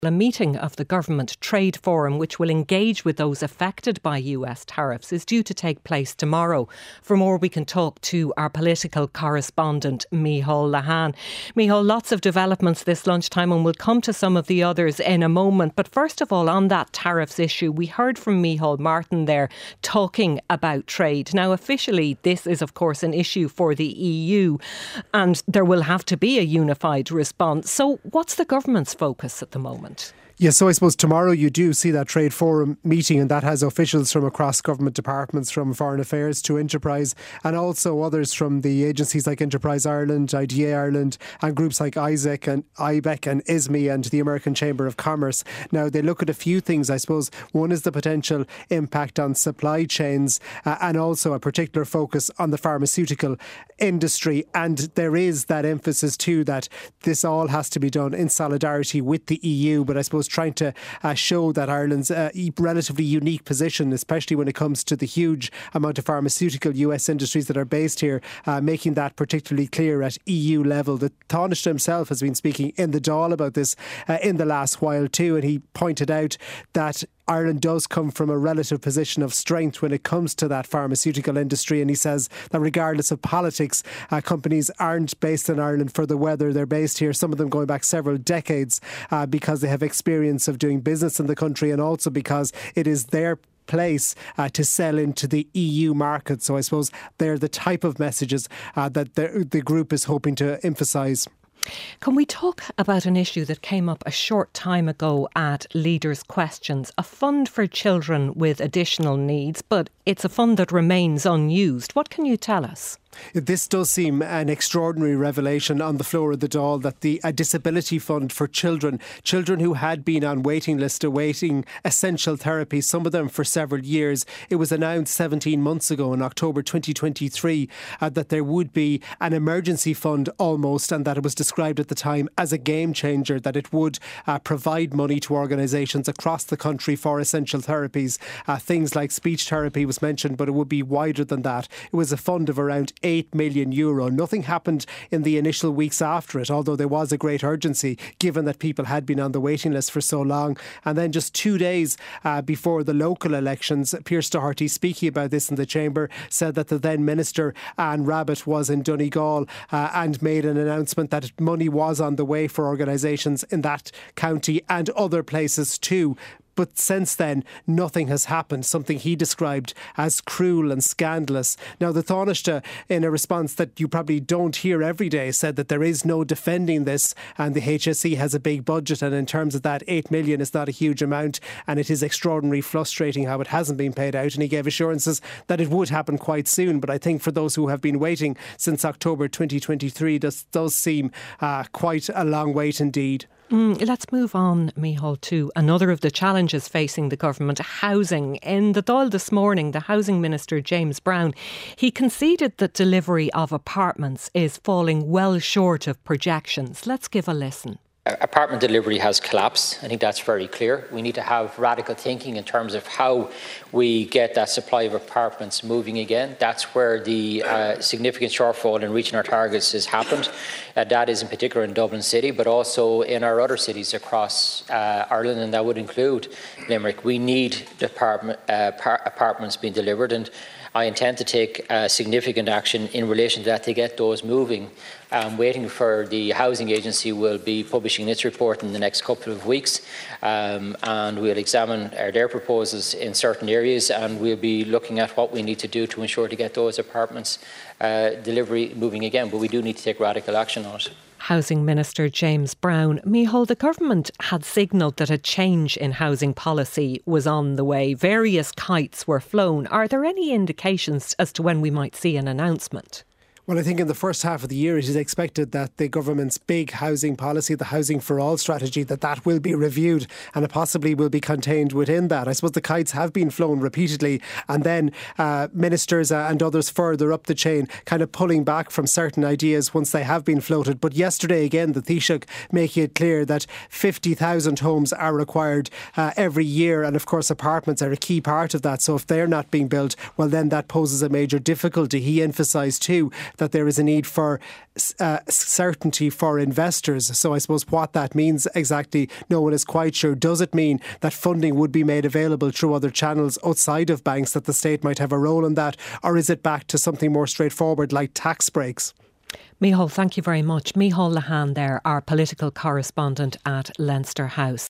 A meeting of the Government Trade Forum, which will engage with those affected by US tariffs, is due to take place tomorrow. For more, we can talk to our political correspondent, Micheál Lehane. Micheál, lots of developments this lunchtime, and we'll come to some of the others in a moment. But first of all, on that tariffs issue, we heard from Micheál Martin there talking about trade. Now, officially, this is, of course, an issue for the EU, and there will have to be a unified response. So what's the government's focus at the moment? Yes, so I suppose tomorrow you do see that Trade Forum meeting, and that has officials from across government departments, from Foreign Affairs to Enterprise, and also others from the agencies like Enterprise Ireland, IDA Ireland, and groups like ISEC and IBEC and ISME and the American Chamber of Commerce. Now, they look at a few things, I suppose. One is the potential impact on supply chains and also a particular focus on the pharmaceutical industry. And there is that emphasis too that this all has to be done in solidarity with the EU, but I suppose trying to show that Ireland's relatively unique position, especially when it comes to the huge amount of pharmaceutical US industries that are based here, making that particularly clear at EU level. The Taoiseach himself has been speaking in the Dáil about this in the last while too, and he pointed out that Ireland does come from a relative position of strength when it comes to that pharmaceutical industry, and he says that regardless of politics, companies aren't based in Ireland for the weather. They're based here, some of them going back several decades, because they have experience of doing business in the country, and also because it is their place to sell into the EU market. So I suppose they're the type of messages that the group is hoping to emphasise. Can we talk about an issue that came up a short time ago at Leaders' Questions? A fund for children with additional needs, but it's a fund that remains unused. What can you tell us? This does seem an extraordinary revelation on the floor of the Dáil, that a disability fund for children who had been on waiting list awaiting essential therapy, some of them for several years. It was announced 17 months ago in October 2023 that there would be an emergency fund almost, and that it was described at the time as a game changer, that it would provide money to organisations across the country for essential therapies. Things like speech therapy was mentioned, but it would be wider than that. It was a fund of around €8 million. Nothing happened in the initial weeks after it, although there was a great urgency given that people had been on the waiting list for so long. And then just 2 days before the local elections, Pearse Doherty, speaking about this in the Chamber, said that the then Minister Anne Rabbitte was in Donegal and made an announcement that money was on the way for organisations in that county and other places too. But since then, nothing has happened, something he described as cruel and scandalous. Now, the Taoiseach, in a response that you probably don't hear every day, said that there is no defending this, and the HSE has a big budget, and in terms of that, 8 million is not a huge amount, and it is extraordinarily frustrating how it hasn't been paid out. And he gave assurances that it would happen quite soon. But I think for those who have been waiting since October 2023, this does seem quite a long wait indeed. Let's move on, Micheál, to another of the challenges facing the government, housing. In the Dáil this morning, the Housing Minister, James Browne, he conceded that delivery of apartments is falling well short of projections. Let's give a listen. Apartment delivery has collapsed. I think that's very clear. We need to have radical thinking in terms of how we get that supply of apartments moving again. That's where the significant shortfall in reaching our targets has happened. That is in particular in Dublin City, but also in our other cities across Ireland, and that would include Limerick. We need apartments being delivered, and I intend to take significant action in relation to that to get those moving. I'm waiting for the Housing Agency will be publishing its report in the next couple of weeks, and we'll examine their proposals in certain areas, and we'll be looking at what we need to do to ensure to get those apartments delivery moving again. But we do need to take radical action on it. Housing Minister James Browne. Micheál, the government had signalled that a change in housing policy was on the way. Various kites were flown. Are there any indications as to when we might see an announcement? Well, I think in the first half of the year, it is expected that the government's big housing policy, the Housing for All strategy, that will be reviewed and it possibly will be contained within that. I suppose the kites have been flown repeatedly, and then ministers and others further up the chain kind of pulling back from certain ideas once they have been floated. But yesterday, again, the Taoiseach making it clear that 50,000 homes are required every year, and of course apartments are a key part of that. So if they're not being built, well then that poses a major difficulty. He emphasised too that there is a need for certainty for investors. So I suppose what that means exactly, no one is quite sure. Does it mean that funding would be made available through other channels outside of banks, that the state might have a role in that? Or is it back to something more straightforward like tax breaks? Micheál, thank you very much. Micheál Lehane there, our political correspondent at Leinster House.